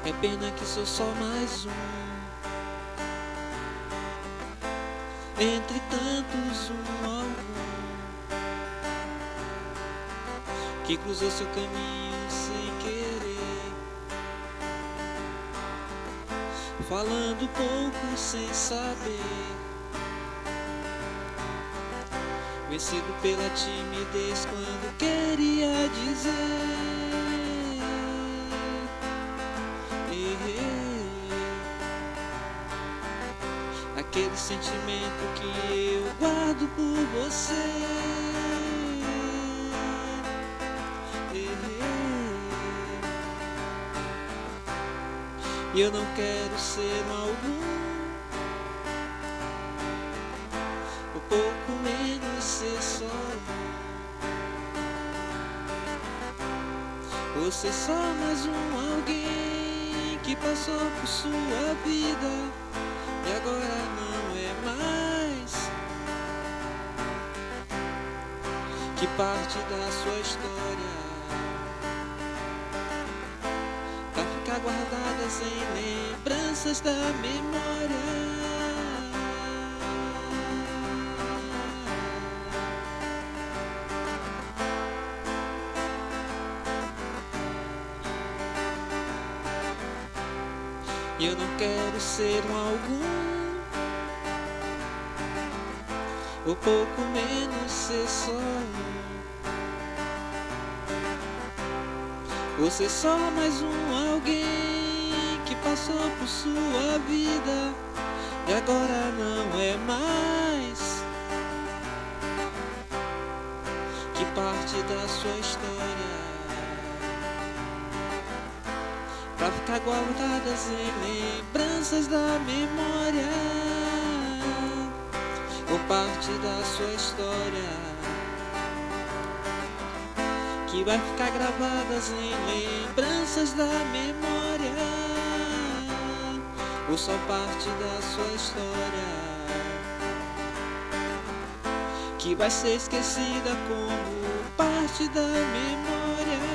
É pena que sou só mais um, entre tantos algum, que cruzou seu caminho sem querer, falando pouco sem saber, vencido pela timidez quando queria dizer. Aquele sentimento que eu guardo por você. E eu não quero ser algum, ou pouco menos ser só um. Ou ser só mais um alguém que passou por sua vida e agora não é mais, que parte da sua história vai ficar guardadas em lembranças da memória. E eu não quero ser um algum, ou pouco menos ser só um. Ou ser só mais um alguém que passou por sua vida e agora não é mais, que parte da sua história pra ficar guardadas em lembranças da memória, ou parte da sua história que vai ficar gravadas em lembranças da memória, ou só parte da sua história que vai ser esquecida como parte da memória.